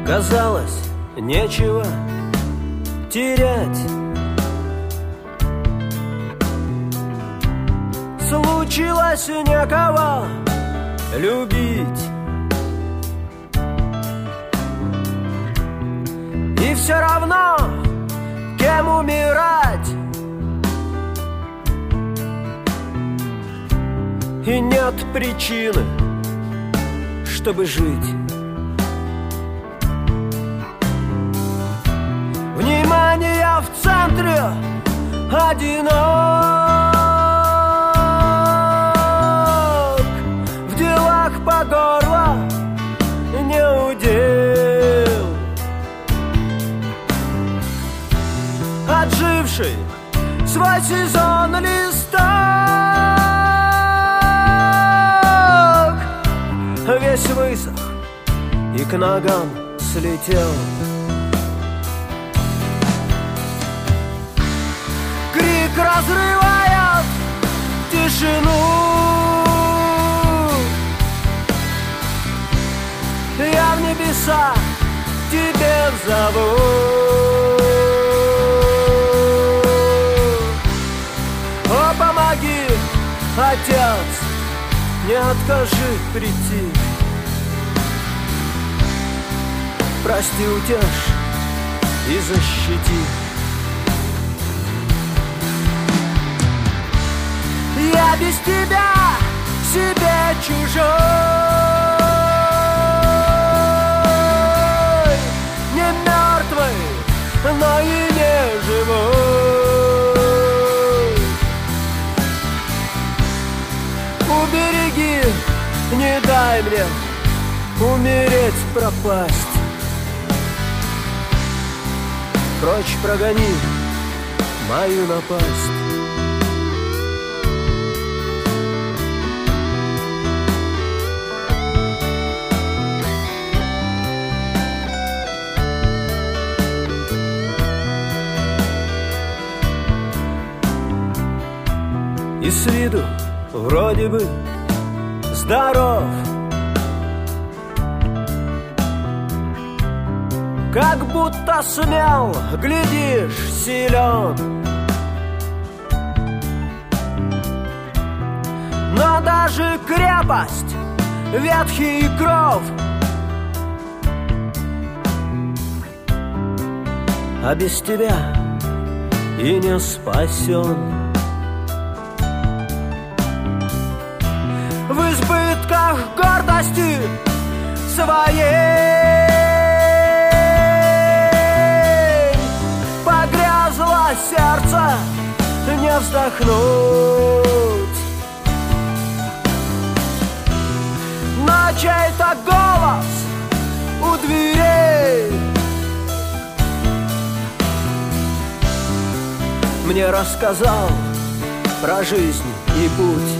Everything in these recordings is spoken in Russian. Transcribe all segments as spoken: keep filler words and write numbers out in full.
казалось, нечего терять. Случилось некого любить, и все равно кем умирать. И нет причины, чтобы жить. Внимание в центре, одинок, в делах по горло не удел. Отживший свой сезон листок весь высох и к ногам слетел. Крик разрывает тишину. Я в небеса тебе зову. О, помоги, Отец, не откажи прийти. Прости, утешь и защити. Я без тебя себе чужой, не мертвый, но и не живой. Убереги, не дай мне умереть, пропасть. Прочь прогони мою напасть. И с виду вроде бы здоров, как будто смел, глядишь, силен. Но даже крепость, ветхий кров, а без тебя и не спасен. В избытках гордости своей погрязло сердце, не вздохнуть. Но чей-то голос у дверей мне рассказал про жизнь и путь.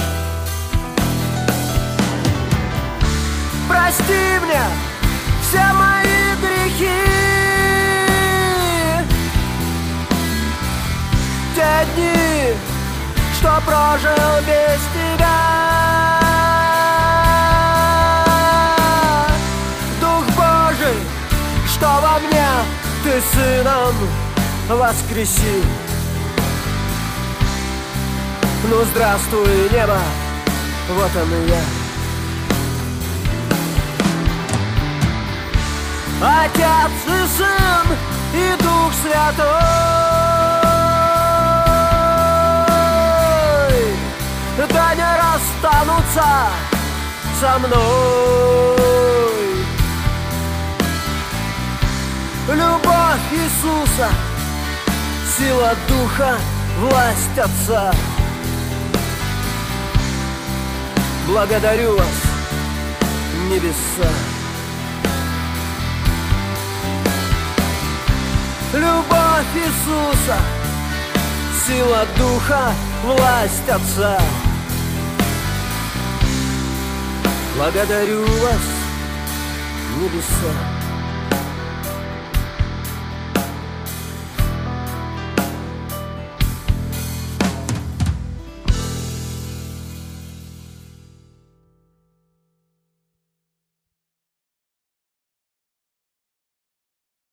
Прости мне все мои грехи, те дни, что прожил без тебя. Дух Божий, что во мне ты сыном воскреси. Ну здравствуй, небо, вот он и я. Отец и Сын и Дух Святой, да не расстанутся со мной. Любовь Иисуса, сила Духа, власть Отца. Благодарю вас, небеса. Любовь Иисуса, сила Духа, власть Отца. Благодарю вас, небеса.